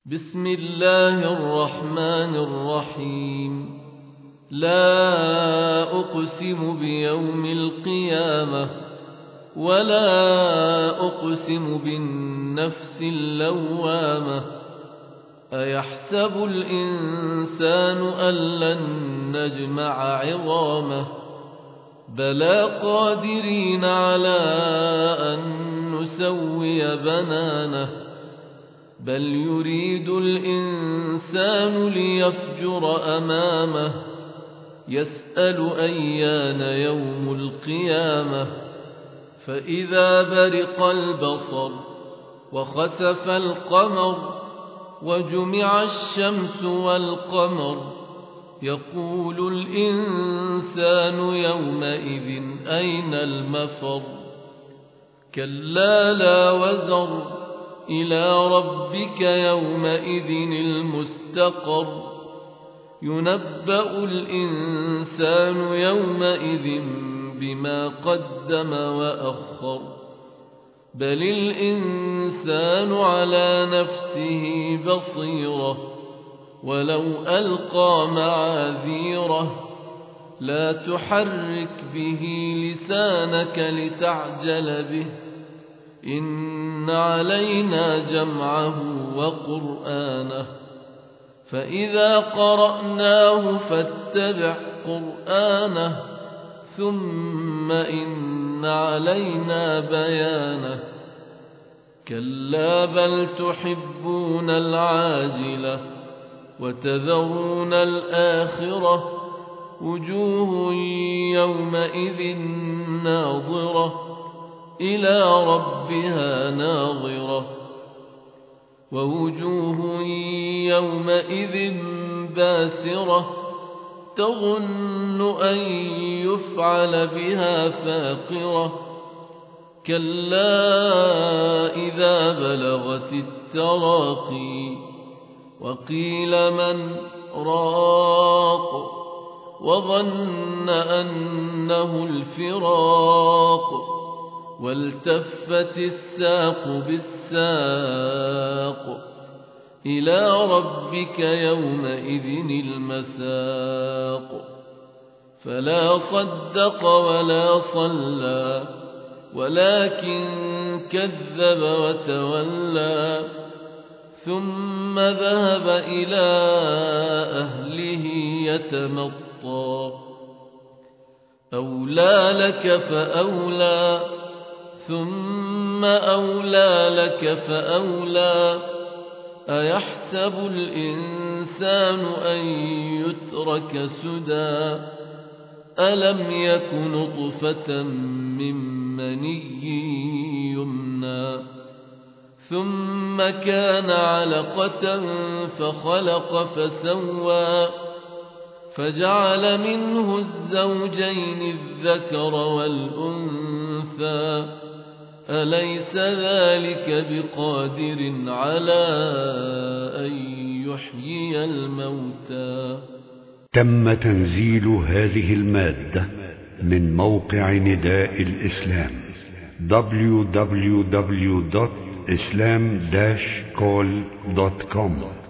بسم الله الرحمن الرحيم. لا أقسم بيوم القيامة ولا أقسم بالنفس اللوامة. أيحسب الإنسان أن لن نجمع عظامه بلى قادرين على أن نسوي بنانه بل يريد الإنسان ليفجر أمامه يسأل أيان يوم القيامة. فإذا برق البصر وخسف القمر وجمع الشمس والقمر يقول الإنسان يومئذ أين المفر. كلا لا وزر إلى ربك يومئذ المستقر. ينبأ الإنسان يومئذ بما قدم وأخر بل الإنسان على نفسه بصيرة ولو ألقى معاذيره. لا تحرك به لسانك لتعجل به إن علينا جمعه وقرآنه فإذا قرأناه فاتبع قرآنه ثم إن علينا بيانه. كلا بل تحبون العاجلة وتذرون الآخرة وجوه يومئذ ناظرة إلى ربها ناظرة ووجوه يومئذ باسرة تظن أن يفعل بها فاقرة. كلا إذا بلغت التراقي وقيل من راق وظن أنه الفراق والتفت الساق بالساق إلى ربك يومئذ المساق. فلا صدق ولا صلى ولكن كذب وتولى ثم ذهب إلى أهله يتمطى. أولى لك فأولى ثم أولى لك فأولى. أيحسب الإنسان أن يترك سدى ألم يك نطفة من مني يمنى ثم كان علقة فخلق فسوى فجعل منه الزوجين الذكر والأنثى أليس ذلك بقادر على أن يحيي الموتى. تم تنزيل هذه المادة من موقع نداء الإسلام www.islam-call.com